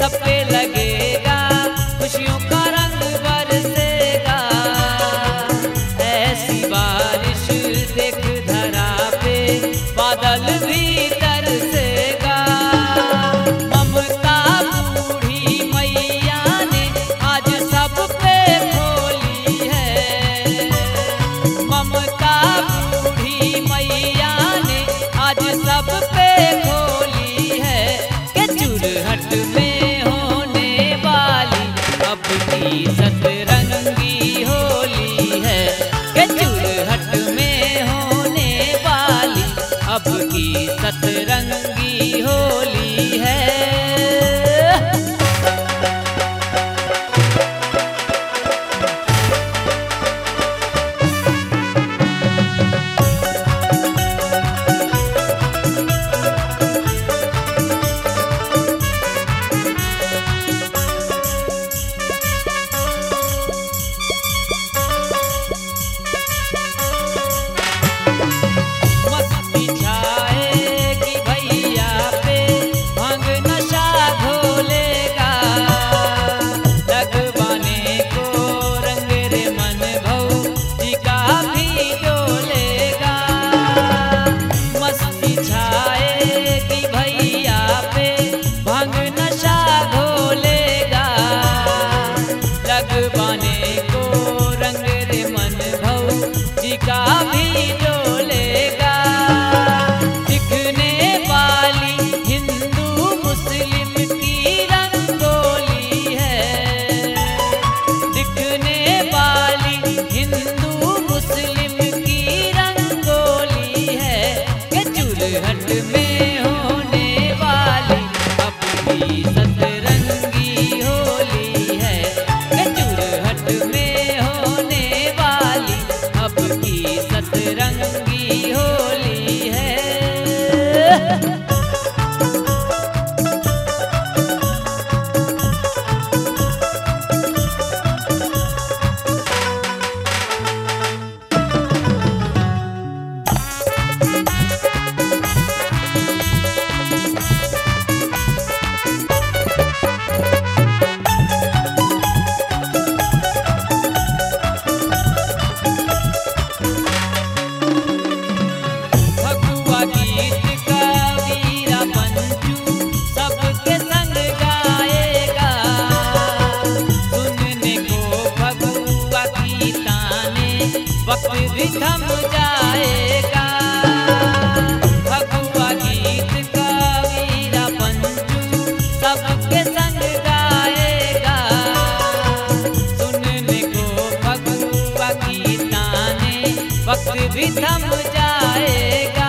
सब पे लगेगा, खुशियों का रंग बरसेगा। ऐसी बारिश देख धरा पे बादल भी तरसेगा। ममता बूढ़ी मैया ने आज सब पे खोली है। ममता बूढ़ी मैया ने आज सब पे खोली है कि चुरहट में होने वाली अब की सतरंगी होली है। कि चुरहट में होने वाली अब की सतरंगी होली है। मस्ती छाएगी भैया पे, भांग नशा घोलेगा। लगवाने को रंग रे मन भौजी का भी डोलेगा। मस्ती छाएगी भैया पे, भांग नशा घोलेगा। लगवाने को रंग रे मन भौजी का भी डोलेगा। दिखने वाली हिंदू मुस्लिम की रंगोली है। दिखने वाली हिंदू मुस्लिम की रंगोली है कि चुरहट में होने वाली अब की सतरंगी होली है। कि चुरहट में होने वाली अब की सतरंगी होली है। भगवा गीत का वीरा पंचू सबके संग गाएगा। सुनने को भगवा की ताने वक्त भी थम जाएगा। भगवा गीत का वीरा पंचू सबके संग गाएगा। सुनने को भगवा की ताने वक्त भी थम जाएगा।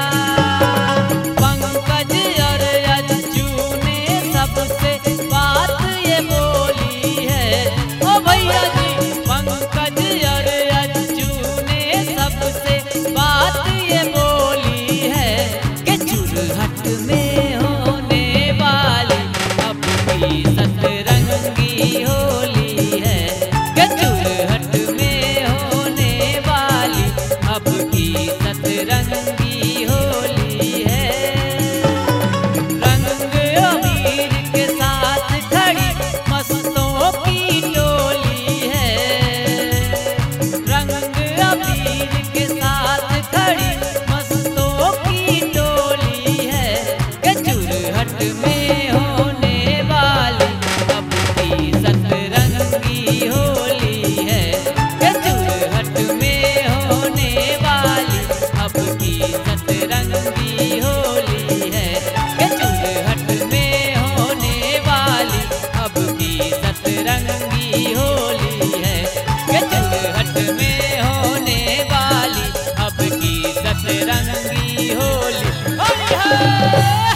पंकज और अज्जू ने सबसे बात ये बोली है। ओ भैया जी, पंकज और अज्जू ने सबसे बात ये बोली है कि चुरहट में होने वाली अब की सतरंगी होली है। कि चुरहट में होने वाली अब की सतरंगी होली है। रंग अबीर के साथ खड़ी मस्तों की टोली है। रंग अबीर के साथ खड़ी मस्तों की टोली है। कि चुरहट में होने वाली अब की सतरंगी होली है। कि चुरहट में होने वाली अब की सतरंगी होली है। कि चुरहट में होने वाली अब की सतरंगी होली है। कि चुरहट में होने वाली अब की सतरंगी होली है।